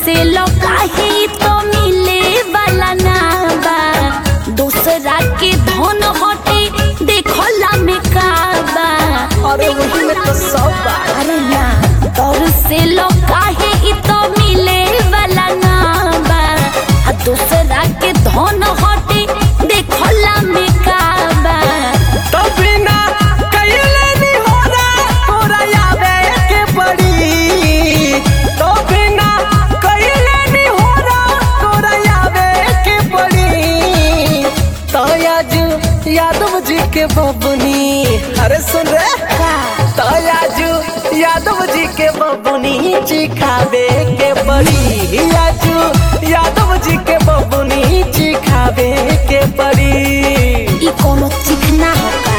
से लौकाहे तो मिले वाला ना बा। दूसरा के धन हटे देखला में का बा। अरे वही में तो सब बा। अरे ना तोर से लौकाहे तो मिले वाला ना बा। दूसरा के धन हटे देखला में का बा। तो बिना कइले नी होला तोरा आवे के पड़ी। तो बिना कइले नी होला तोरा आवे के पड़ी। तो आज यादव जी के बबुनी, अरे सुन रे तो आज यादव जी के बबुनी चिखावे के पड़ी। आज यादव जी के बबुनी चिखावे के पड़ी। ई कोनो चिकना होगा।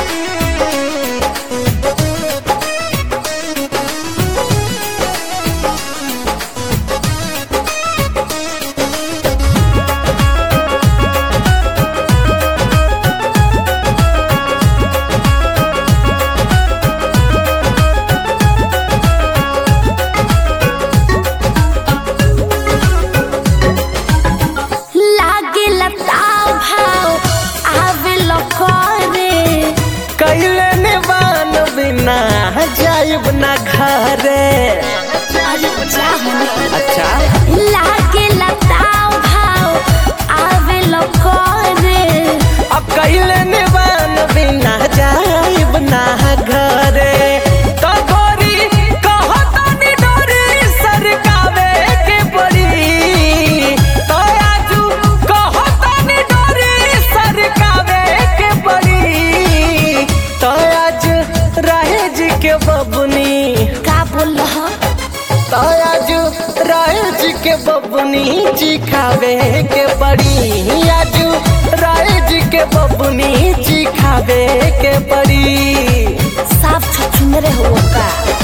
लागे लताव भाव आवे लखरे। कैले ने बान बिना जाइब ना घरे। अरे जाहन अच्छा लागे लताव भाव आवे लखरे। अब कैले ने बान बिना जाइब ना घरे। तो गोरी कहता नी डोरी सरकावे के पड़ी। तो आजू कहता नी डोरी सरकावे के पड़ी। तो आज राहे जी के बबुनी, का बोल रहा। तो आज राहे जी के बबुनी चिखावे के पड़ी। आज राहे जी के बबुनी चिखावे के पड़ी। साफ छछुंदरे हो का।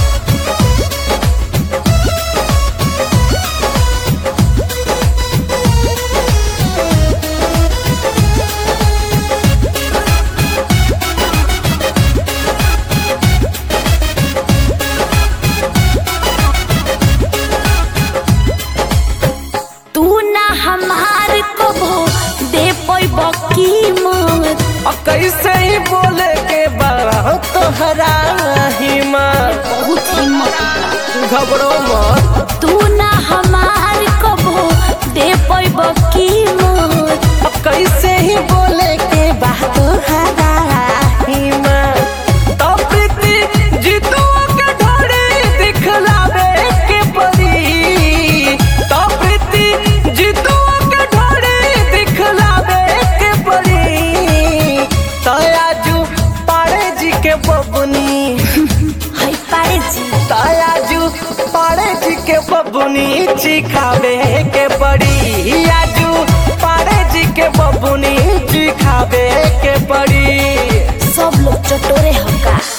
तू ना हमार कबो दे पैबो कीमत। और कैसे ही बोले के बा तोहरा हिम्मत। बहुत हिम्मत बा। घबरो मत। तू ना हमार कबो दे पैबो कीमत। और कैसे ही बोले के बा तोहरा हिम्मत। तो प्रीति जीतुआ के ढोड़ी दिखलावे के पड़ी। तो प्रीति जीतुआ के ढोड़ी दिखलावे के पड़ी। तो आजू पाड़े जी के बबुनी, है पारे जी। तो आजू पाड़े जी के बबुनी चिखावे के पड़ी। आजू पाड़े जी के बबुनी चिखावे के पड़ी। सब लोग चटोरे होगा।